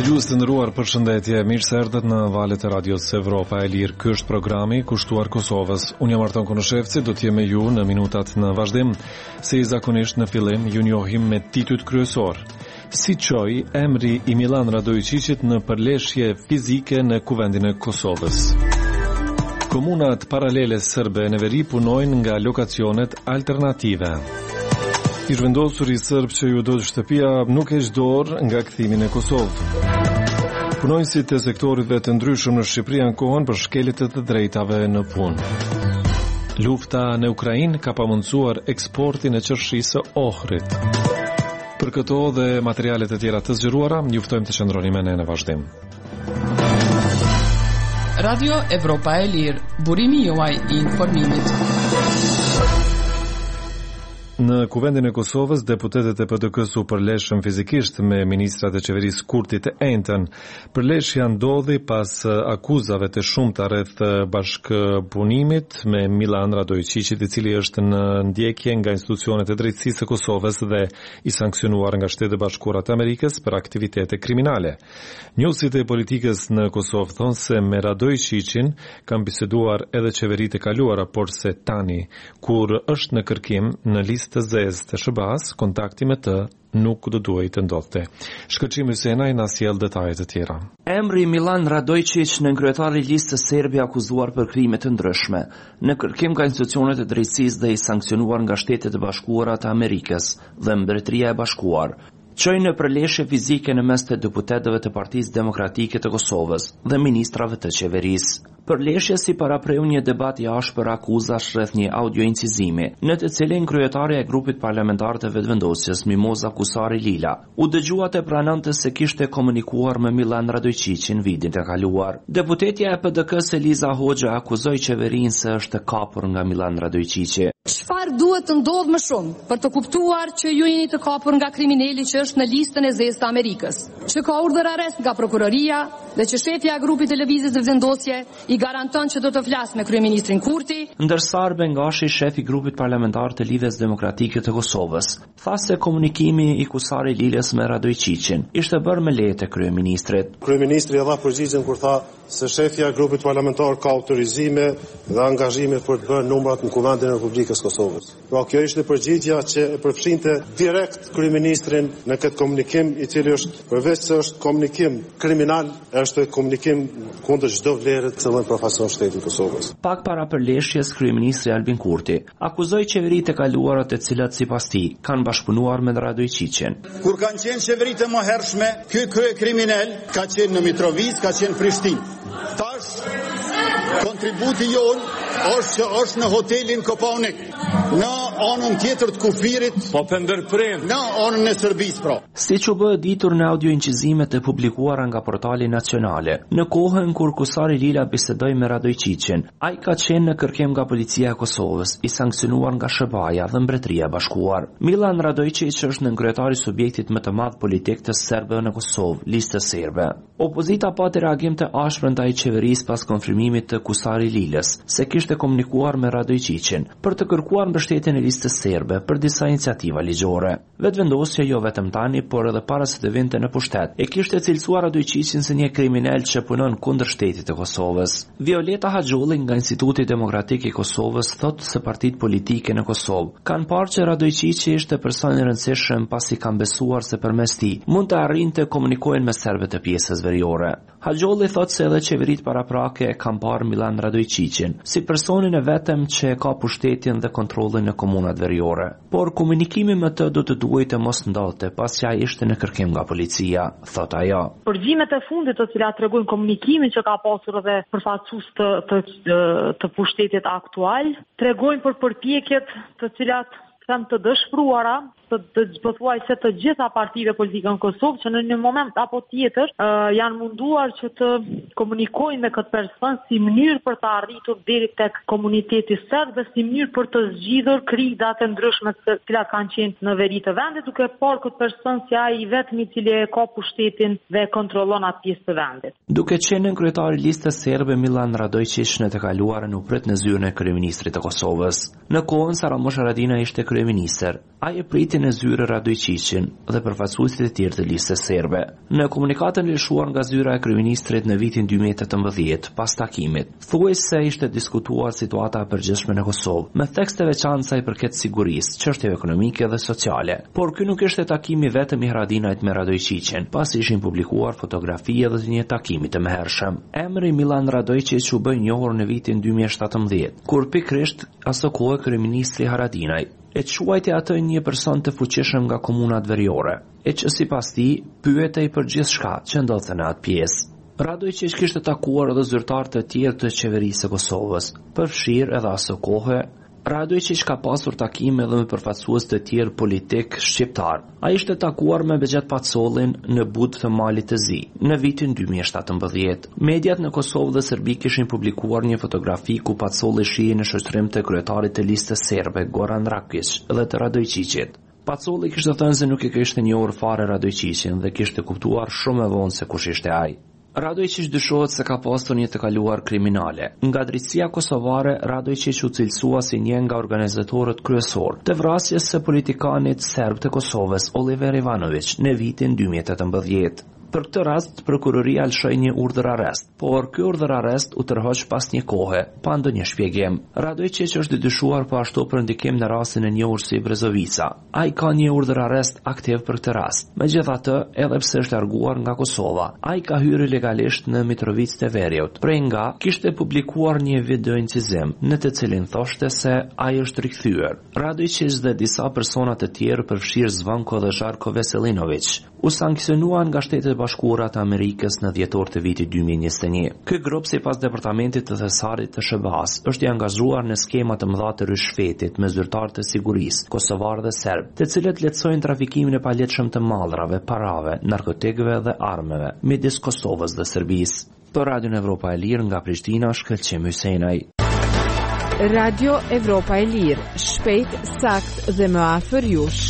Dëgjues të nderuar, përshëndetje. Mirë se erdhët në valët e radios Evropa e Lirë. Ky është programi kushtuar Kosovës. Unë jam Arton Konoshevci, do të jem me ju në minutat në vazhdim. Si i zakonisht në fillim, ju njohim me titujt kryesor. Si çoi emri i Milan Radojčićit në përleshje fizike në kuvendin e Kosovës. Komunat paralele serbe në veri punojnë nga lokacionet alternative. I zhvendosur i sërb që ju dojë shtëpia nuk e dorë nga kthimin e Kosovë. Punojnësit e sektoritve të ndryshëm në Shqipëri ankohen për shkeljet e të drejtave në punë. Lufta në Ukrainë ka pamundsuar eksportin e qershisë së Ohrit. Për këto dhe materialet e tjera të zgjeruara, ju ftojmë të qëndroni me ne në vazhdim. Radio Evropa e Lirë, burimi juaj i informimit. Në kuvendin e Kosovës, deputetët e PDK-s u përleshën fizikisht me ministrat e qeverisë Kurtit të Enjtën. Përleshja ndodhi pas akuzave të shumta rreth bashkëpunimit me Milan Radojčićit, i cili është në ndjekje nga institucionet e drejtësisë së Kosovës dhe i sankcionuar nga Shtetet e Bashkuara të Amerikës për aktivitete kriminale. Njohësit e politikës në Kosovë thonë se me Radojčićin kanë biseduar edhe qeveritë e kaluara, por se tani, kur është në kërkim në listë të zezë të SBA-s, kontakti me të nuk do duhej të ndodhte. Shkëlqim Hysenaj na sjell detajet të tjera. Emri Milan Radojčić në kryetari i listës serbe akuzuar për krime të ndryshme, në kërkim nga institucionet e drejtësisë dhe i sankcionuar nga Shtetet e Bashkuara të Amerikës dhe Mbretëria e Bashkuar. Çoi në përleshje fizike në mes të deputetëve të Partisë Demokratike të Kosovës dhe ministrave të qeverisë. Përleshja si parapreu një debat i ashpër akuzash rreth një audio incizimi, në të cilin kryetaria e grupit parlamentar të vetëvendosjes Mimoza Kusari Lila u dëgjua të pranonte se kishte komunikuar me Milan Radojčićin vitin e kaluar. Deputetja e PDK-s Eliza Hoxha akuzoi qeverinë se është kapur nga Milan Radojčići. Çfarë duhet të ndodhë më shumë për të kuptuar që ju jeni të kapur nga kriminali që është në listën e zezë të Amerikës, që ka urdhër arrest nga prokuroria dhe që shefja e grupit televizit të vendosje i garanton që do të flasë me kryeministrin Kurti. Ndërsa Arben Gashi, shef i grupit parlamentar të Lidhjes Demokratike të Kosovës, tha se komunikimi i Kusari Lilës me Radojčićin ishte bërë me leje të kryeministrit. Kryeministri e dha përgjigjen kur tha se shefja e grupit parlamentar ka autorizime dhe angazhime për të bërë numrat në Kuvendin e Republikës Kosovës. Pra kjo ishte përgjigja që e përfshinte direkt kryeministrin në këtë komunikim, i cili është përveç se është komunikim kriminal, është komunikim kundër çdo vlere të cilën përfaqëson shteti i Kosovës. Pak para përleshjes, kryeministri Albin Kurti akuzoi qeveritë e kaluara të cilat sipas tij kanë bashkëpunuar me Radojčićin. Kur kanë qenë qeveritë e mëhershme, ky kryekriminal ka qenë në Mitrovic, ka qenë Prishtinë. Tash kontributi jon është në hotelin Kopaonik, në anën tjetër të kufirit, po për ndërprim, në anën e Serbisë pra. Siç u bë ditur në audio incizimet e publikuara nga portali nacionale, në kohën kur Kusari Lila bisedoi me Radojčićin, ai ka qenë në kërkim nga policia e Kosovës, i sankcionuar nga SBA-ja dhe Mbretëria e Bashkuar. Milan Radojčić është në kryetari i subjektit më të madh politik të serbëve në Kosovë, lista serbe. Opozita pati reagim të ashpër ndaj qeverisë pas konfirmimit të Kusari Lilës se kishte komunikuar me Radojčićin për të kërkuar mbështetjen e listës serbe për disa iniciativa ligjore. Vetvendosja jo vetëm tani, por edhe para se të vinte në pushtet, e kishte cilësuar Radojčićin si një kriminal që punon kundër shtetit të Kosovës. Violeta Haxholli nga Instituti Demokratik i Kosovës thotë se partitë politike në Kosovë kanë parë që Radojčići ishte person i rëndësishëm pasi kanë besuar se përmes tij mund të arrinte të komunikojnë me serbët e pjesës veriore. Haxholli thotë se edhe qeveritë paraprake e kanë parë Milan Radojčićin si personin e vetëm që ka pushtetjen dhe kontrollin në komunat veriore. Por komunikimi me të do të duhej të mos ndodhte pasi ai ishte në kërkim nga policia, thot ajo. Përgjimet e fundit të cilat tregojnë komunikimin që ka pasur edhe përfaqësues të pushtetit aktual, tregojnë për përpjekjet të cilat janë të dëshpëruara të zbatuaj se të gjitha partive politike në Kosovë që në një moment apo tjetër janë munduar që të komunikojnë me këtë person si mënyrë për të arritur deri tek komuniteti serb dhe si mënyrë për të zgjidhur kridat e ndryshme të cilat kanë qenë në veri të vendit, duke parë këtë person si ai i vetmi i cili ka pushtetin dhe kontrollon atë pjesë të vendit. Duke qenë kryetari i listës serbe, Milan Radojčić në të kaluarën u prit në zyrën e kryeministrit të Kosovës. Në kohën sa Ramush Haradinaj ishte kryeministër, ai e priti vitin e zyre Radojčićin dhe përfaqësuesit e tjerë të listës serbe. Në komunikatën lëshuar nga zyra e kryeministrit në vitin 2018, pas takimit, thuaj se ishte diskutuar situata e përgjithshme në Kosovë, me tekste veçantë sa i përket sigurisë, çështjeve ekonomike dhe sociale. Por ky nuk ishte takimi vetëm i Haradinajt me Radojčićin, pasi ishin publikuar fotografi edhe të një takimi të mëhershëm. Emri Milan Radojčić u bë i njohur në vitin 2017, kur pikërisht aso kohë kryeministri Haradinaj e quajti atë një person të fuqishëm nga komunat veriore, e që sipas tij pyetej për gjithçka që ndodhte në atë pjesë. Radojčić kishte takuar edhe zyrtar të tjerë të qeverisë së Kosovës, përfshirë edhe aso kohë. Radojčić ka pasur takime edhe me përfaqësues të tjerë politik shqiptar. Ai ishte takuar me Bexhet Pacollin në Budë të Malit të Zi në vitin 2017. Mediat në Kosovë dhe Serbi kishin publikuar një fotografi ku Pacolli shihej në shoqërim të kryetarit të listës serbe Goran Rakić dhe të Radojčićit. Pacolli kishte thënë se nuk e kishte njohur fare Radojčićin dhe kishte kuptuar shumë e vonë se kush ishte ai. Radojčić dyshohet se ka pasur një të kaluar kriminale. Nga drejtësia kosovare, Radojčić u cilësua si një nga organizatorët kryesor të vrasjes së politikanit serb të Kosovës Oliver Ivanović në vitin 2018. Për këtë rast, prokuroria lëshoi një urdhër arrest, por ky urdhër arrest u tërhoq pas një kohe, pa ndonjë shpjegim. Radojčić është dyshuar po ashtu për ndikim në rastin e njohur si Brezovica. Ai ka një urdhër arrest aktiv për këtë rast. Megjithatë, edhe pse është larguar nga Kosova, ai ka hyrë legalisht në Mitrovicë të Veriut. Prej nga kishte publikuar një video incizim, në të cilin thoshte se ai është rikthyer. Radojčić dhe disa persona të tjerë, përfshirë Zvanko dhe Žarko Veselinović, u sankcionuan nga Shtetet Bashkuara të Amerikës në dhjetor të vitit 2021. Ky grup, sipas departamentit të thesarit të SBA-s, është i angazhuar në skema të mëdha të rishfetit me zyrtar të sigurisë, kosovar dhe serb, të cilët lehtësojnë trafikimin e paletshëm të mallrave, parave, narkotikëve dhe armëve midis Kosovës dhe Serbisë. Për Radio Evropa e Lirë nga Prishtina, Shkëlqim Hysejnaj. Radio Evropa e Lirë, shpejt, sakt dhe më afër jush.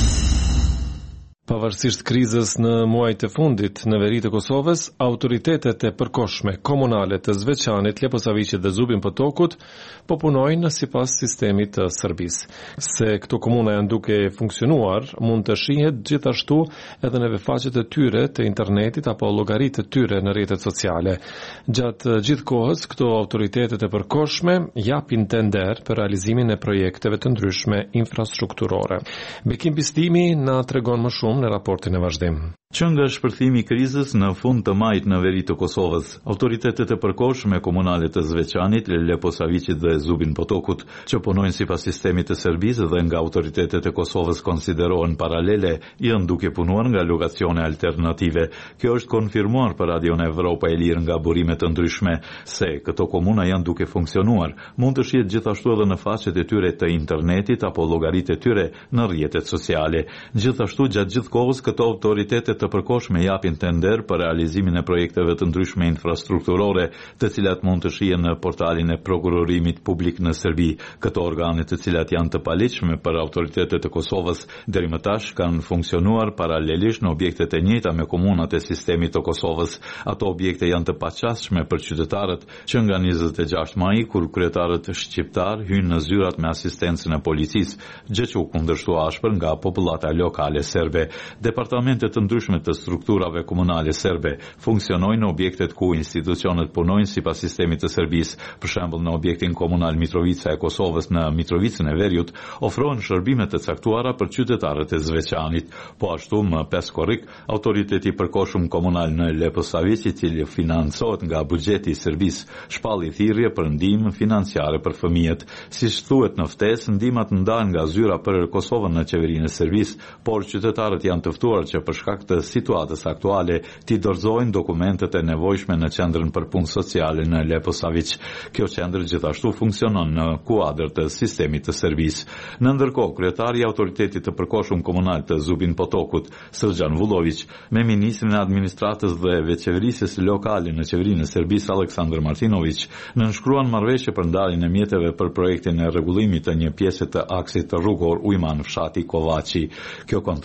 Pavarësisht krizës në muajt e fundit në veri të Kosovës, autoritetet e përkohshme komunale të Zveçanit, Leposaviqit dhe Zubin Potokut po punojnë sipas sistemit të Serbisë. Se këto komuna janë duke funksionuar, mund të shihet gjithashtu edhe në faqet e tyre të internetit apo llogaritë të tyre në rrjetet sociale. Gjatë gjithë kohës, këto autoritetet e përkohshme japin tender për realizimin e projekteve të ndryshme infrastrukturore. Bekim Pistimi na tregon më shumë në raportin e vazhdim. Që nga shpërthimi i krizës në fund të majit në veri të Kosovës, autoritetet e përkohshme komunale të Zveçanit, Leposaviqit dhe Zubin Potokut, që punojnë sipas sistemit të Serbisë dhe nga autoritetet e Kosovës konsiderohen paralele, janë duke punuar nga lokacione alternative. Kjo është konfirmuar për Radio Evropa e Lirë nga burime të ndryshme se këto komuna janë duke funksionuar. Mund të shihet gjithashtu edhe në faqet e tyre të internetit apo llogaritë e tyre në rrjetet sociale. Gjithashtu, gjatë gjithë kohës, këto autoritetet të përkohshme japin tender për realizimin e projekteve të ndryshme infrastrukturore, të cilat mund të shihen në portalin e prokurorimit publik në Serbi. Këto organe, të cilat janë të paligjshme për autoritetet e Kosovës, deri më tash kanë funksionuar paralelisht në objektet e njëjta me komunat e sistemit të Kosovës. Ato objekte janë të paqasshme për qytetarët që nga 26 maj, kur kryetarët shqiptar hynë në zyrat me asistencën e policisë, gjë që u kundërshtua ashpër nga popullata lokale serbe. Departamentet të ndryshme të strukturave komunale serbe funksionojnë në objektet ku institucionet punojnë sipas sistemit të Serbisë. Për shembull, në objektin komunal Mitrovica e Kosovës në Mitrovicën e Veriut ofrohen shërbime të caktuara për qytetarët e Zveçanit. Po ashtu, më 5 korrik, autoriteti i përkohshëm komunal në Leposaviq, i cili financohet nga buxheti i Serbisë, shpalli thirrje për ndihmë financiare për fëmijët. Siç thuhet në ftesë, ndihmat ndahen nga zyra për Kosovën në qeverinë e Serbisë, por qytetarët janë të ftuar që për shkak të situatës aktuale t'i dorëzojnë dokumentet e nevojshme në qendrën për punë sociale në Leposaviq. Kjo qendër gjithashtu funksionon në kuadër të sistemit të Serbisë. Në ndërkohë, kryetari i autoritetit të përkohshëm komunal të Zubin Potokut, Srđan Vullović, me ministrin e administratës dhe veçeverisjes lokale në qeverinë e Serbisë, Aleksandar Martinović, nënshkruan marrëveshje për ndarjen e mjeteve për projektin e rregullimit të një pjese të aksit të rrugor Ujman fshati Kovaçi. Kjo kontratë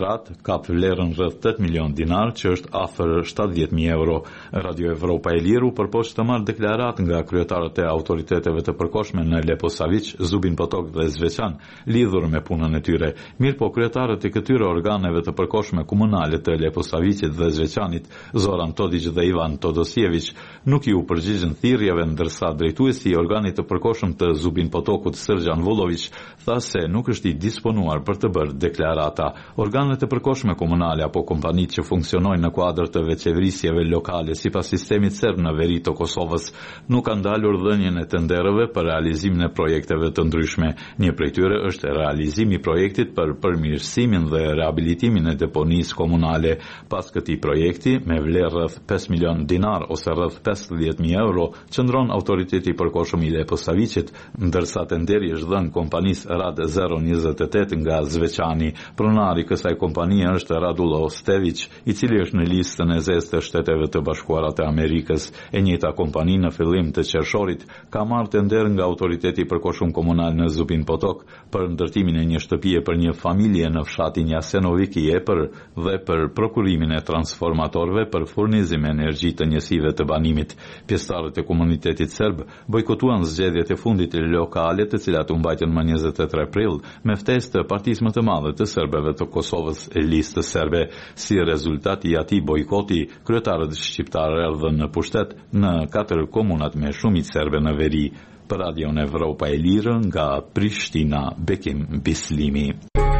kap vlerën rreth 8 milion dinar, që është afër 70.000 euro. Radio Evropa e Lirë u përpoq të marrë deklarat nga kryetarët e autoriteteve të përkohshme në Leposavić, Zubin Potok dhe Zveçan, lidhur me punën e tyre. Mirë po kryetarët e këtyre organeve të përkohshme komunale të Leposavićit dhe Zveçanit, Zoran Todić dhe Ivan Todosjević, nuk i u përgjigjen thirrjeve, ndërsa drejtuesi i organit të përkohshëm të Zubin Potokut, Srdjan Vullović, tha se nuk është i disponuar për të bërë deklarata. Organet e përkohshme komunale apo kompanitë që funksionojnë në kuadër të veçeverisjeve lokale sipas sistemit serb në veri të Kosovës nuk kanë ndalur dhënien e tenderëve për realizimin e projekteve të ndryshme. Një prej tyre është realizimi i projektit për përmirësimin dhe rehabilitimin e deponisë komunale. Pas këtij projekti, me vlerë rreth 5 milion dinar ose rreth 50.000 euro, qëndron autoriteti i përkohshëm i Leposavićit, ndërsa tenderi është dhënë kompanisë Rad 028 nga Zveçani. Pronari kësaj kompanie është Radulo Stević, i cili është në listën e zezë të Shteteve të Bashkuara të Amerikës. E njëjta kompani në fillim të qershorit ka marrë tender nga autoriteti i përkohshëm komunal në Zubin Potok për ndërtimin e një shtëpie për një familje në fshatin Jasenović i Epër dhe për prokurimin e transformatorëve për furnizim energji të njësive të banimit. Pjesëtarët e komunitetit serb bojkotuan zgjedhjet e fundit lokale, të cilat u mbajtën më 23 prill me ftesë të partisë më të madhe të serbëve të Kosovës, e Listës serbe. Si rezultat i atij bojkoti, kryetarët shqiptarë erdhën në pushtet në 4 komunat me shumicë serbe në veri. Për Radion Evropa e Lirë nga Prishtina, Bekim Bislimi.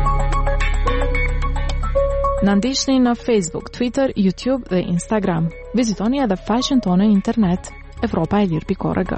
Na ndiqni në Facebook, Twitter, YouTube dhe Instagram. Vizitoni edhe faqen tonë në internet evropaelir.org.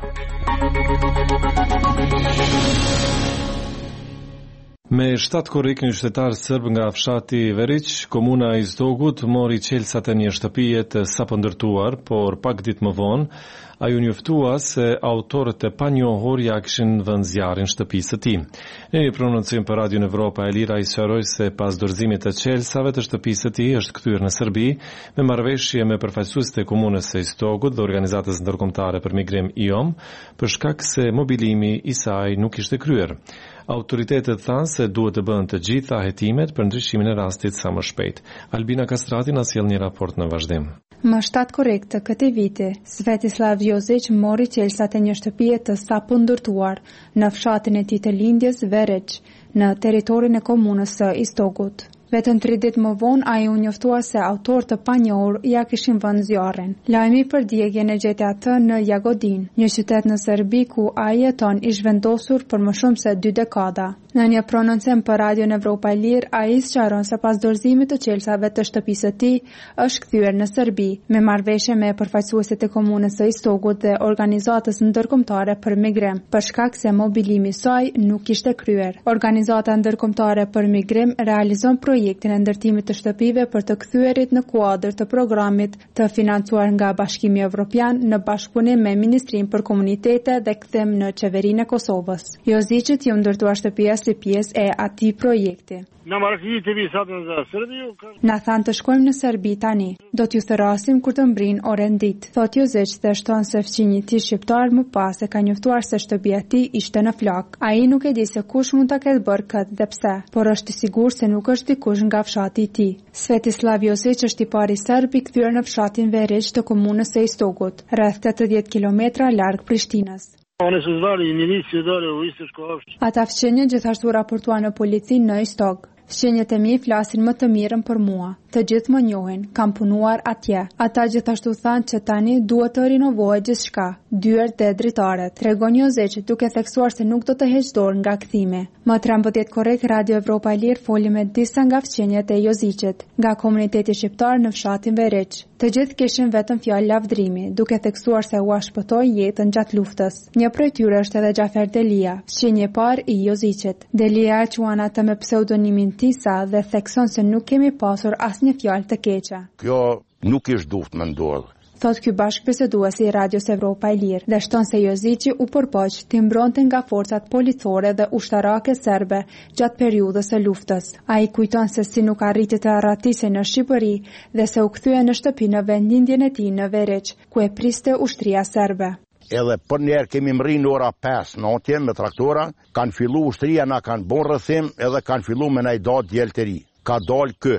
Me 7 korrik një qytetar serb nga fshati Verić, komuna e Iztogut mori qelsat e një shtëpie të sapo ndërtuar, por pak ditë më vonë ai u njoftua se autorët e panjohur ja kishin vënë zjarrin shtëpisë së tij. Në një prononcim për Radion Evropa e Lirë ai sqaroi se pas dorëzimit të qelsave të shtëpisë së tij është kthyer në Serbi me marrëveshje me përfaqësuesit e komunës së Iztogut dhe organizatës ndërkombëtare për migrim IOM, për shkak se mobilimi i saj nuk ishte kryer. Autoritetet thanë se duhet të bëhen të gjitha hetimet për ndryshimin e rastit sa më shpejt. Albina Kastrati na sjell një raport në vazhdim. Më 7 korrik të këtij viti, Svetislav Jozić mori qelsat e një shtëpie të sapo ndërtuar në fshatin e tij të lindjes Verić, në territorin e komunës së Iztogut. Vetëm 3 ditë më vonë ai u njoftua se autorë të panjohur ja kishin vënë zjarrin. Lajmi për djegjen e gjeti atë në Jagodin, një qytet në Serbi ku ai jeton i zhvendosur për më shumë se 2 dekada. Në një prononcim për Radion Evropa e Lirë, ai sqaron se pas dorëzimit të qelsave të shtëpisë së tij është kthyer në Serbi me marrëveshje me përfaqësuesit e komunës së Iztogut dhe organizatës ndërkombëtare për migrim, për shkak se mobilimi i saj nuk ishte kryer. Organizata ndërkombëtare për migrim realizon projektin e ndërtimit të shtëpive për të kthyerit në kuadër të programit të financuar nga Bashkimi Evropian në bashkëpunim me Ministrinë për Komunitete dhe Kthim në Qeverinë e Kosovës. Jozićit i u ndërtua shtëpia si pjesë e atij projekti. Na thanë të shkojmë në Serbi tani. Do t'ju therasim kur të mbrin orën ditë. Thot Jozić dhe shton se fëmijë i tij shqiptar më pas e ka njoftuar se shtëpia e tij ishte në flak. Ai nuk e di se kush mund ta ketë bërë këtë dhe pse, por është i sigurt se nuk është dikush nga fshati i tij. Svetislav Jozić është i pari serb i kthyer në fshatin Verić të komunës së Iztogut, rreth 80 kilometra larg Prishtinës. Ata fqenjë gjithashtu raportuan në polici në Iztog. Fqenjët e mi flasin më të mirën për mua. Të gjithë më njohin, kam punuar atje. Ata gjithashtu thanë që tani duhet të rinovohet gjithçka, dyert dhe dritaret. Tregon Jozić duke theksuar se nuk do të heqë dorë nga kthimi. Më 13 korrik Radio Evropa e Lirë foli me disa nga fqenjët e Jozićit, nga komuniteti shqiptar në fshatin Verić. Të gjithë kishin vetëm fjalë lavdrimi, duke theksuar se u shpëtoi jetën gjatë luftës. Një prej tyre është edhe Xhafer Delia, fqenjë i parë i Jozićit. Delia quan atë me pseudonimin Tisa dhe thekson se nuk kemi pasur asnjë fjalë të keqe. Kjo nuk ishte duhet më ndodhë. Thot ky bashkëbiseduesi i Radios Evropa e Lirë dhe shton se Jozići u përpoq të mbronte nga forcat policore dhe ushtarake serbe gjatë periudhës së luftës. Ai kujton se si nuk arriti të arratisej në Shqipëri dhe se u kthye në shtëpi në vendlindjen e tij në Verić, ku e priste ushtria serbe. Edhe për njerë kemi mri në ora 5 natje me traktora, kanë fillu ushtria na kanë bon rrëthim edhe kanë fillu me na i da djelë të ri. Ka dalë kë.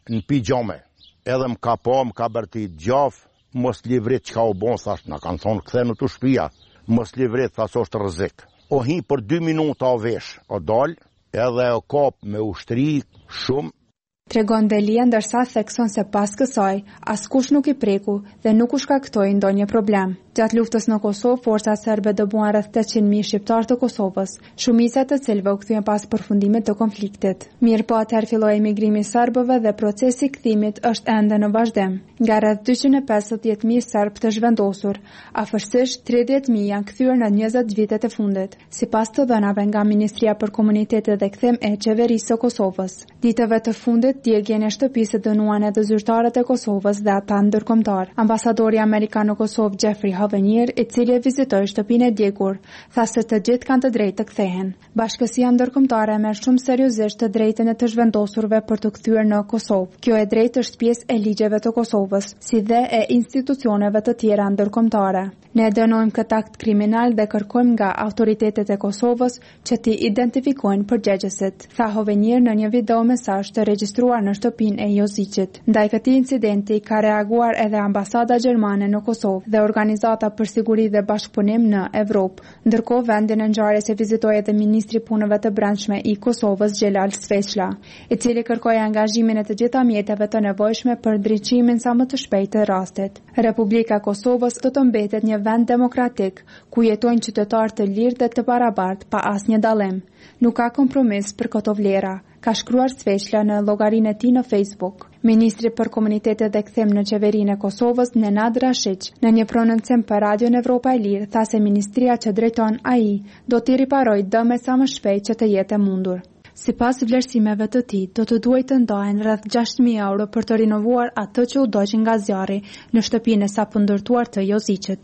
në pijame, edhe më ka po, më ka bërti gjaf, mos livrit që ka u bon, thash, na kanë thonë, këthe në të shpia, mos livrit, thash, është rëzik. O hi për 2 minuta o vesh, o dal, edhe o kap me ushtri shumë. Tregon Delia, ndërsa thekson se pas kësaj, askush nuk i preku dhe nuk u shkaktoi ndonjë problem. Gjatë luftës në Kosovë, forcat serbe dëbuan rreth 800.000 shqiptar të Kosovës, shumica të cilëve u kthyen pas përfundimit të konfliktit. Mirëpo atëherë filloi emigrimi i serbëve dhe procesi i kthimit është ende në vazhdim. Nga rreth 250.000 serb të zhvendosur, afërsisht 30.000 janë kthyer në 20 vitet e fundit, sipas të dhënave nga Ministria për Komunitete dhe Kthim e Qeverisë së Kosovës. Ditëve të fundit, djegjen e shtëpisë dënuan edhe zyrtarët e Kosovës dhe ata ndërkombëtar. Ambasadori amerikan në Kosovë Jeffrey Hovenier, i cili e vizitoi shtëpinë e djegur, tha se të gjithë kanë të drejtë të kthehen. Bashkësia ndërkombëtare merr shumë seriozisht të drejtën e të zhvendosurve për të kthyer në Kosovë. Kjo e drejtë është pjesë e ligjeve të Kosovës, si dhe e institucioneve të tjera ndërkombëtare. Ne dënojmë këtë akt kriminal dhe kërkojmë nga autoritetet e Kosovës që t'i identifikojnë përgjegjësit, tha Hovenier në një video mesazh të regjistruar në shtëpinë e Jozicit. Ndaj këtij incidenti ka reaguar edhe ambasada gjermane në Kosovë dhe Organizata për Siguri dhe Bashkëpunim në Evropë. Ndërkohë, vendin e ngjarjes e vizitoi edhe ministri i punëve të brendshme i Kosovës Xhelal Sveçla, i cili kërkoi angazhimin e të gjitha mjeteve të nevojshme për ndriçimin sa më të shpejtë të rastit. Republika e Kosovës do të mbetet një vend demokratik ku jetojnë qytetarë të lirë dhe të barabartë pa asnjë dallim. Nuk ka kompromis për këto vlera, ka shkruar Sveçla në llogarinë e tij në Facebook. Ministri për Komunitete dhe Kthim në qeverinë e Kosovës, Nenad Rashiq, në një prononcim për Radion Evropa e Lirë, tha se ministria që drejton ai do t'i riparojë dëmet sa më shpejt që të jetë e mundur. Sipas vlerësimeve të tij, do të duhet të ndahen rreth 6.000 euro për të rinovuar atë që u doqi nga zjarri në shtëpinë e sapo ndërtuar të Jozicit.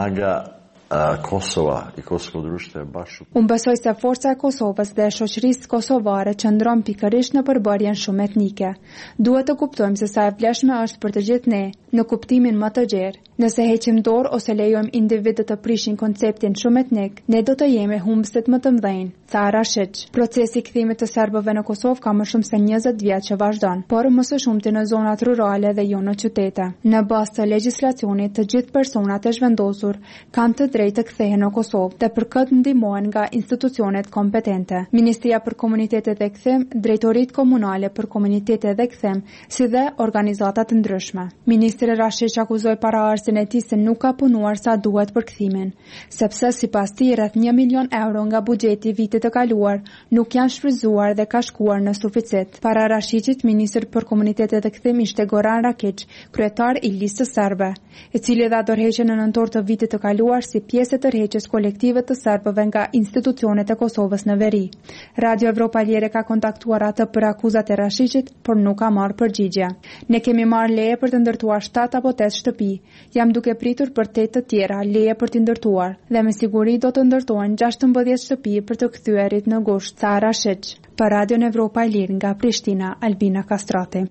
Kosova i Kosovë Društvo bashkë. Unë besoj se forca e Kosovës dhe shoqërisë kosovare qëndron pikërisht në përbërjen shumë etnike. Duhet të kuptojmë se sa e vlefshme është për të gjithë ne, në kuptimin më të gjerë. Nëse heqim dorë ose lejojmë individët të prishin konceptin shumë etnik, ne do të jemi humbësit më të mëdhenj, tha Rashiq. Procesi i kthimit të serbëve në Kosovë ka më shumë se 20 vjet që vazhdon, por më së shumti në zonat rurale dhe jo në qytete. Në bazë të legjislacionit, të gjithë personat e zhvendosur kanë të drejtë të kthehen në Kosovë dhe për këtë ndihmohen nga institucionet kompetente. Ministria për Komunitete dhe Kthim, drejtoritë komunale për komunitete dhe kthim, si dhe organizata të ndryshme. Ministri Rashiq akuzoi paraardhësin e tij se nuk ka punuar sa duhet për kthimin, sepse sipas tij rreth 1 milion euro nga buxheti i vitit të kaluar nuk janë shfrytzuar dhe ka shkuar në suficit. Para Rashiqit, ministri për Komunitete dhe Kthim ishte Goran Rakic, kryetar i listës serbe, i cili dha dorëheqjen në nëntor të vitit të kaluar si pjesë e tërheqjes kolektive të serbëve nga institucionet e Kosovës në veri. Radio Evropa Lire ka kontaktuar atë për akuzat e Rashiqit, por nuk ka marrë përgjigje. Ne kemi marrë leje për të ndërtuar 7 apo 8 shtëpi. Jam duke pritur për 8 të tjera leje për të ndërtuar dhe me siguri do të ndërtohen 16 shtëpi për të kthyerit në gusht, tha Rashiq. Për Radion Evropa Lire nga Prishtina, Albina Kastrati.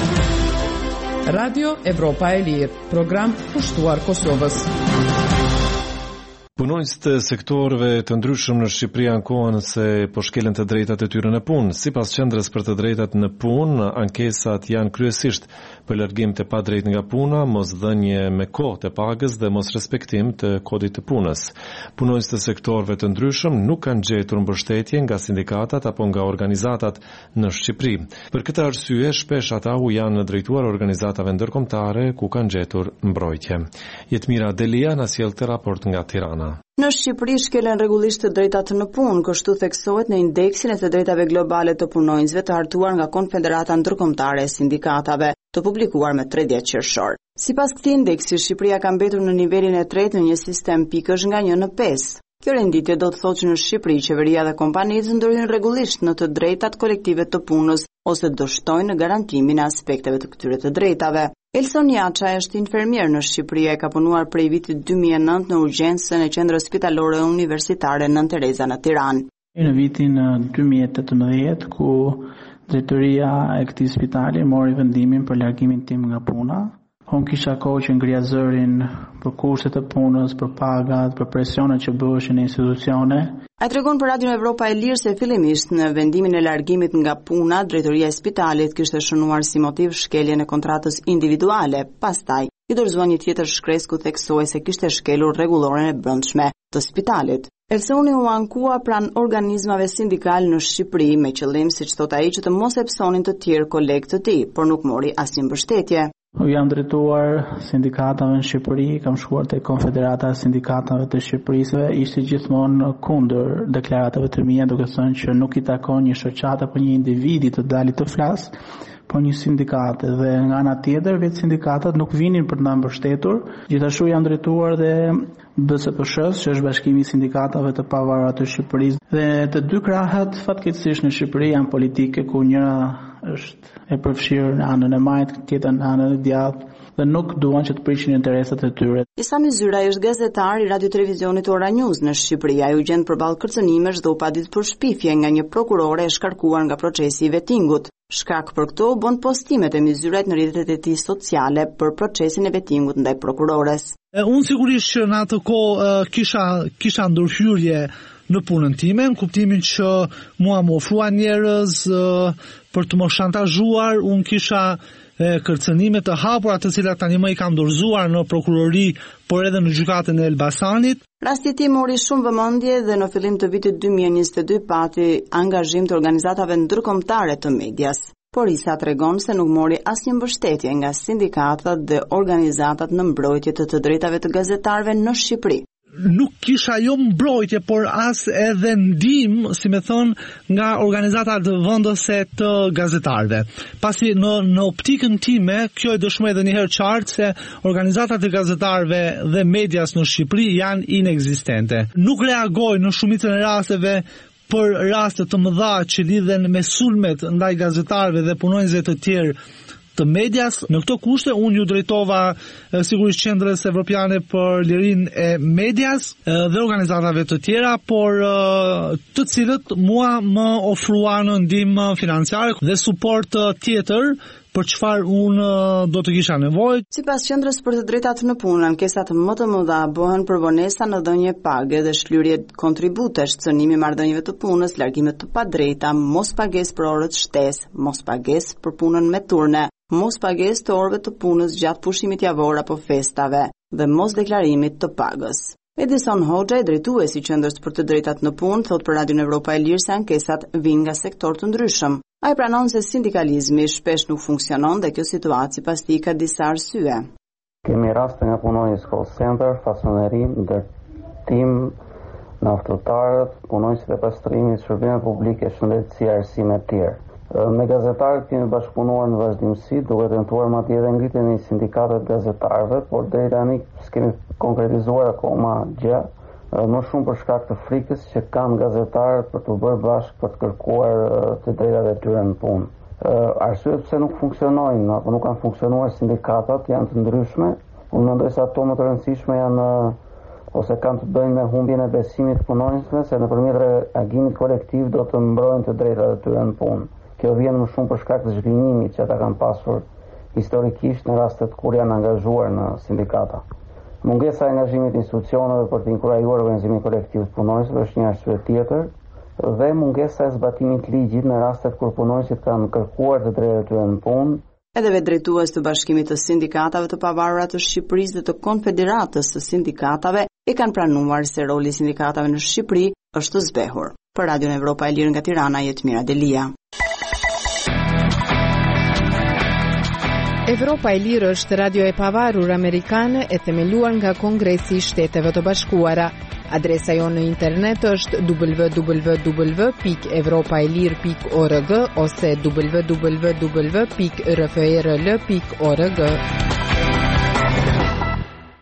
Radio Evropa e Lirë, program pushtuar Kosovës. Punonjësit të sektorëve të ndryshëm në Shqipëri ankohen se po shkelen të drejtat e tyre në punë. Sipas Qendrës për të drejtat në punë, ankesat janë kryesisht për largim të padrejt nga puna, mosdhënie me kohë të pagës dhe mos respektim të kodit të punës. Punonjësit të sektorëve të ndryshëm nuk kanë gjetur mbështetje nga sindikatat apo nga organizatat në Shqipëri. Për këtë arsye, shpesh ata u janë drejtuar organizatave ndërkombëtare ku kanë gjetur mbrojtje. Jetmira Delia na sjell këtë raport nga Tirana. Në Shqipëri shkelen rregullisht të drejtat në punë, kështu theksohet në indeksin e të drejtave globale të punonjësve të hartuar nga Konfederata Ndërkombëtare e Sindikatave, të publikuar me 30 qershor. Sipas këtij indeksi, Shqipëria ka mbetur në nivelin e tretë në një sistem pikësh nga 1 në 5. Kjo renditje do të thotë që në Shqipëri qeveria dhe kompanitë ndërhyjnë rregullisht në të drejtat kolektive të punës ose dështojnë në garantimin e aspekteve të këtyre të drejtave. Elson Jaça është infermier në Shqipëri e ka punuar prej vitit 2009 në urgjencën e qendrës spitalore universitare Nën Tereza në Tiranë. Në vitin 2018, ku drejtoria e këtij spitali mori vendimin për largimin tim nga puna, Unë kisha kohë që ngrija zërin për kushtet e punës, për pagat, për presionet që bëheshin në institucione. Ai tregon për Radion Evropa e Lirë se fillimisht në vendimin e largimit nga puna, drejtoria e spitalit kishte shënuar si motiv shkeljen e kontratës individuale. Pastaj i dorëzua një tjetër shkresë ku theksoi se kishte shkelur rregulloren e brendshme të spitalit. Elsoni u ankua pranë organizmave sindikal në Shqipëri me qëllim, siç thot ai, që të mos e psonin të tjerë kolegë të tij, por nuk mori asnjë mbështetje. Jam drejtuar sindikatave në Shqipëri, kam shkuar te Konfederata e Sindikatave të Shqipërisë, ishte gjithmonë kundër deklaratave të mia, duke thënë që nuk i takon një shoqat apo një individi të dalë të flasë, por një sindikat, dhe nga ana tjetër vetë sindikatat nuk vinin për të na mbështetur. Gjithashtu jam drejtuar dhe BSPSH-s, që është Bashkimi i Sindikatave të Pavarura të Shqipërisë, dhe të dy krahët fatkeqësisht në Shqipëri janë politike ku njëra është e përfshirë në anën e majt, tjetra në anën e djathtë, dhe nuk duan që të prishin interesat e tyre. Isam Zyra është gazetar i Radio Televizionit Ora News në Shqipëri. Ai u gjend përballë kërcënimesh dhe u pa ditë për shpifje nga një prokurore e shkarkuar nga procesi i vettingut. Shkak për këto u bën postimet e Myzyrajt në rrjetet e tij sociale për procesin e vettingut ndaj prokurores. Unë sigurisht që në atë kohë kisha ndërhyrje në punën time, në kuptimin që mua më ofruan njerëz për të më shantazhuar, unë kisha kërcënime të hapura të cilat tani më i kam dorëzuar në prokurori, por edhe në gjykatën e Elbasanit. Rasti i tij mori shumë vëmendje dhe në fillim të vitit 2022 pati angazhim të organizatave ndërkombëtare të medias. Por Isa tregon se nuk mori asnjë mbështetje nga sindikatat dhe organizatat në mbrojtje të drejtave të gazetarëve në Shqipëri. Nuk kisha jo mbrojtje, por as edhe ndihmë, si me thonë, nga organizatat vendose të gazetarëve. Pasi në optikën time, kjo e dëshmoj edhe një herë qartë se organizatat e gazetarëve dhe medias në Shqipëri janë inekzistente. Nuk reagojnë në shumicën e rasteve për raste të mëdha që lidhen me sulmet ndaj gazetarëve dhe punonjësve të tjerë të medias. Në këto kushte unë ju drejtova sigurisht Qendrës Evropiane për Lirinë e Medias dhe organizatave të tjera, por të cilët mua më ofruan ndihmë financiare dhe suport tjetër për çfarë unë do të kisha nevojë. Sipas Qendrës për të drejtat në punë, ankesat më të mëdha bëhen për vonesa në dhënje pagë dhe shlyrje kontributesh, cënimi marrëdhënieve të punës, largimet të padrejta, mos pagesë për orët shtesë, mos pagesë për punën me turne, mos pagesë të orëve të punës gjatë pushimit javor apo festave dhe mos deklarimit të pagës. Edison Hoxha, drejtuesi i Qendrës për të drejtat në punë, thot për Radion Evropa e Lirë se ankesat vijnë nga sektor të ndryshëm. Ai pranon se sindikalizmi shpesh nuk funksionon dhe kjo situatë sipas tij ka disa arsye. Kemi raste nga punonjës call center, fasoneri, ndërtim, naftëtarët, punonjësit e pastrimit, shërbime publike, shëndetësia, arsime të tjerë. Me gazetarët kemi bashkëpunuar në vazhdimsi, duke tentuar madje edhe ngritjen e sindikatave të gazetarëve, por deri tani s'kemi konkretizuar akoma gjë, më shumë për shkak të frikës që kanë gazetarët për të bërë bashkë për të kërkuar të drejtat e tyre në punë. Arsyet pse nuk funksionojnë apo nuk kanë funksionuar sindikatat janë të ndryshme. Unë mendoj se ato më të rëndësishme janë ose kanë të bëjnë me humbjen e besimit të punonjësve se nëpërmjet reagimit kolektiv do të mbrojnë të drejtat e tyre në punë. Kjo vjen më shumë për shkak të zhvillimit që ata kanë pasur historikisht në rastet kur janë angazhuar në sindikata. Mungesa e angazhimit të institucioneve për të inkurajuar organizimin kolektiv të punonjësve është një arsye tjetër, dhe mungesa e zbatimit të ligjit në rastet kur punonjësit kanë kërkuar të drejtat e tyre në punë. Edhe vetë drejtues të Bashkimit të Sindikatave të Pavarura të Shqipërisë dhe të Konfederatës së Sindikatave e kanë pranuar se roli i sindikatave në Shqipëri është të zbehur. Për Radion Evropa e Lirë nga Tirana, Jetmira Delia. Evropa e Lirë është radio e pavarur amerikane e themeluar nga Kongresi i Shteteve të Bashkuara. Adresa jonë në internet është www.evropaelir.org ose www.rfrl.org.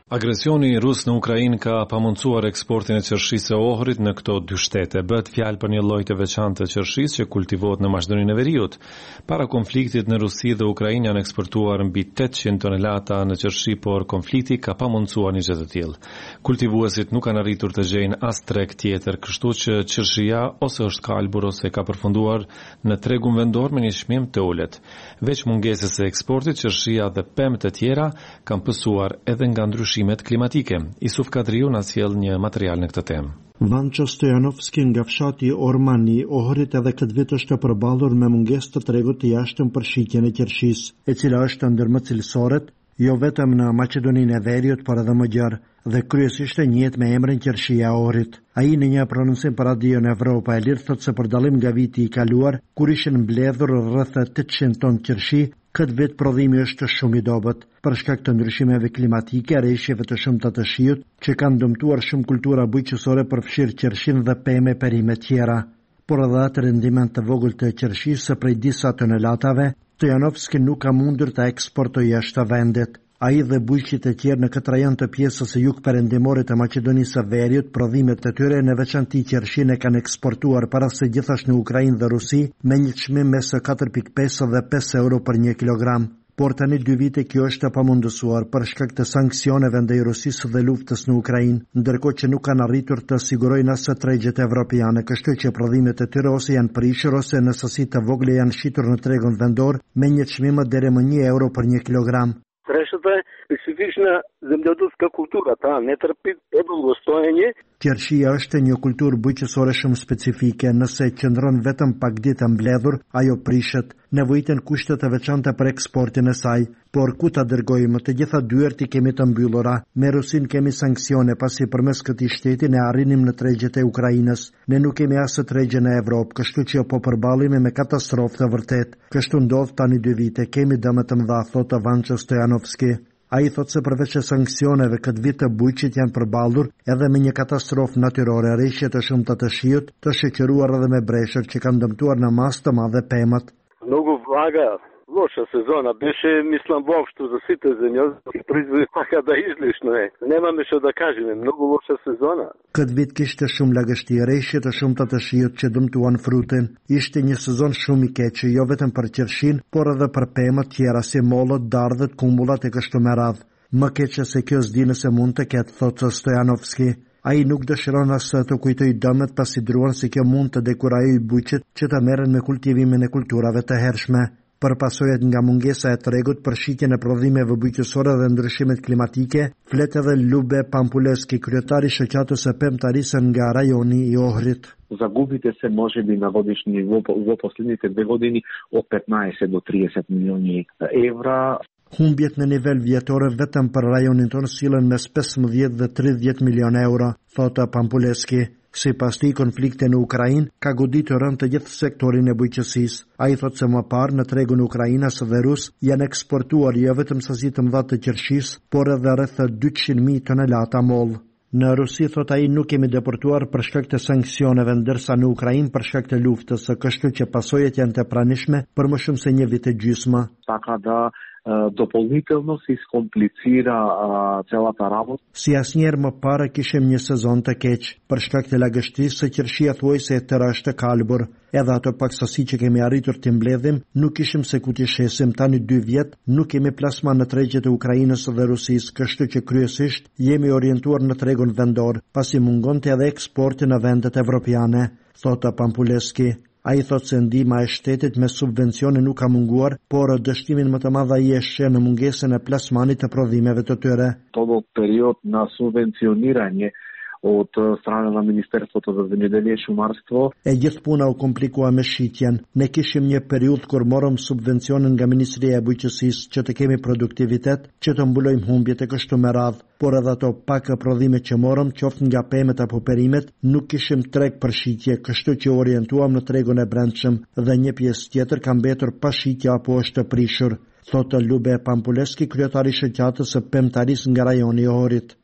Agresioni rus në Ukrainë ka pamundsuar eksportin e qershisë së Ohrit në këto dy shtete. Bëhet fjalë për një lloj të veçantë të qershisë që kultivohet në Maqedoninë e Veriut. Para konfliktit në Rusi dhe Ukrainë janë eksportuar mbi 800 tonelata në qershi, por konflikti ka pamundsuar një gjë të tillë. Kultivuesit nuk kanë arritur të gjejnë as treg tjetër, kështu që qershia ose është kalbur ose ka përfunduar në tregun vendor me një çmim të ulët. Veç mungesës së eksportit, qershia dhe pemt e tjera kanë pësuar edhe nga ndryshimet klimatike. Isuf Kadriu na sjell një material në këtë temë. Vancho Stojanovski nga fshati Ormani, Ohrit edhe këtë vit është përballur me mungesë të tregut të jashtëm për shitjen e qershisë, e cila është ndër më cilësoret, jo vetëm në Maqedoninë e Veriut, por edhe më gjerë, dhe kryesisht e njihet me emrin qershia e Ohrit. Ai në një prononcim për Radion Evropa e Lirë thotë se për dallim nga viti i kaluar, kur ishin mbledhur rreth 800 ton qershi, këtë vit prodhimi është shumë i dobët, për shkak të ndryshimeve klimatike, rreshjeve të shumta të shiut, që kanë dëmtuar shumë kultura bujqësore përfshirë qershin dhe pemë perime tjera. Por edhe atë rendiment të vogël të qershisë prej disa tonelatave, Stojanovski nuk ka mundur të eksportojë jashtë vendit. Ai dhe bujqit e tjerë në këtë rajon të pjesës së jugperëndimore të Maqedonisë së Veriut, prodhimet e tyre në veçanti qershin e kanë eksportuar para se gjithashtu në Ukrainë dhe Rusi me një çmim mes 4.5 dhe 5 euro për 1 kilogram. Por tani 2 vite kjo është pamundësuar për shkak të sanksioneve ndaj Rusisë dhe luftës në Ukrainë, ndërkohë që nuk kanë arritur të sigurojnë as tregjet evropiane, kështu që prodhimet e tyre ose janë prishur ose në sasi të vogla janë shitur në tregun vendor me një çmim deri më 1 euro për 1 kilogram. Решата специфична земјоделска култура, таа не трпи благостоење. Qershia është një kulturë bujqësore shumë specifike, nëse qëndron vetëm pak ditë mbledhur, ajo prishet, nevojiten kushte të veçanta për eksportin e saj, por ku ta dërgojmë? Të gjitha dyert I kemi të mbyllura. Me Rusin kemi sanksione pasi përmes këtij shteti ne arrinim në tregjet e Ukrainës. Ne nuk kemi as tregje në Evropë, kështu që po përballemi me katastrofë të vërtet. Kështu ndodh tani 2 vite, kemi dëme të mëdha, thotë Vancho Stojanovski. Ai thotë se përveç sanksioneve këtë vit të bujqit janë përballur edhe me një katastrofë natyrore, rreshje të shumta të shiut, të shoqëruar edhe me breshër që kanë dëmtuar në masë të madhe pemët. Много влага. Лоша сезона беше, мислам, воопшто за сите земјоделски производи, така да излишно е. Немаме што да кажеме, многу лоша сезона. Këtë vit kishte shumë lagështi, rreshje të shumta të shiut që dëmtuan frutin. Ishte një sezon shumë I keq, jo vetëm për qershin, por edhe për pemët tjera si mollët, dardhët, kumbullat e kështu me radhë. Më keq se kjo s'di nëse mund të ketë, thotë Stojanovski. Ai nuk dëshiron as të kujtojë dëmet pasi druan se kjo mund të dekurajojë bujqet që të merren me kultivimin e kulturave të hershme. Për pasojat nga mungesa e tregut për shitjen e prodhimeve bujqësore dhe ndryshimet klimatike, flet edhe Lube Pampuleski, kryetari I shoqatës së pemtarisë nga rajoni I Ohrit. Загубите се можеби на годишни ниво во последните 2 години од 15 до 30 милиони евра. Humbjet në nivel vjetore vetëm për rajonin tonë sillen mes 15 dhe 30 milion euro, thotë Pampuleski. Sipas tij, konflikti në Ukrainë ka goditur rënd të gjithë sektorin e bujqësisë. Ai thotë se më parë në tregun ukrainas dhe rus janë eksportuar jo vetëm sasi të mëdha të qershisë, por edhe rreth 200.000 tonelata mollë. Në Rusi, thot ai, nuk kemi deportuar për shkak të sanksioneve, ndërsa në Ukrainë për shkak të luftës, kështu që pasojat janë të pranishme për më shumë se 1 vit e gjysmë. Така да дополнително се искомплицира целата работа. Si asnjëherë më parë kishim një sezon të keq, për shkak të lagështisë së qershia thuajse e tëra është e kalbur. Edhe ato pak sasi që kemi arritur të mbledhim, nuk kishim se ku t'i shesim. Tani 2 vjet nuk kemi plasma në tregjet e Ukrainës dhe Rusisë, kështu që kryesisht jemi orientuar në tregun vendor, pasi mungonte edhe eksporti në vendet evropiane, thotë Pampuleski. Ai thotë se ndihma e shtetit me subvencione nuk ka munguar, por dështimin më të madh ai e sheh në mungesën e plasmanit të prodhimeve të tyre. Todo period na subvencioniranje od strane na Ministerството за земјоделие и шумарство. E gjithë puna u komplikua me shitjen. Ne kishim një periudhë kur morëm subvencionin nga Ministria e Bujqësisë që të kemi produktivitet, që të mbulojmë humbjet e kështu me radhë, por edhe ato pak prodhime që morëm, qoftë nga pemet apo perimet, nuk kishim treg për shitje, kështu që orientuam në tregun e brendshëm dhe një pjesë tjetër ka mbetur pa shitje apo është prishur, thotë Lube Pampuleski, kryetari I shoqatës së pemtarisë nga rajoni I Ohrit.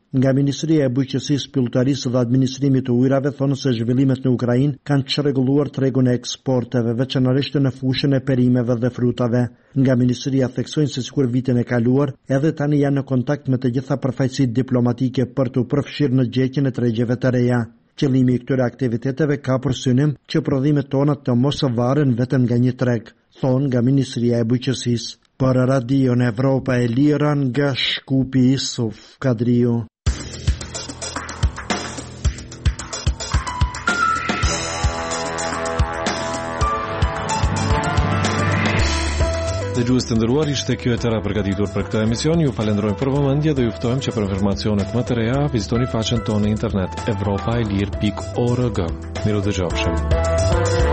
Nga Ministria e Bujqësisë, Pyllëtarisë dhe Administrimit të Ujrave thonë se zhvillimet në Ukrainë kanë çrregulluar tregun e eksporteve, veçanërisht në fushën e perimeve dhe frutave. Nga Ministria theksojnë se sikur vitin e kaluar, edhe tani janë në kontakt me të gjitha përfaqësitë diplomatike për të përfshirë në gjekjen e tregjeve të reja. Qëllimi i këtyre aktiviteteve ka për synim që prodhimet tona të mos varen vetëm nga një treg, thonë nga Ministria e Bujqësisë. Për Radion Evropa e Lira nga Shkupi Isuf Kadriu. Dëgjues të nderuar, ishte kjo e tëra përgatitur për këtë emision. Ju falenderojmë për vëmendje dhe ju ftojmë që për informacionet më të reja vizitoni faqen tonë në internet evropaelir.org. Miru dëgjofshim.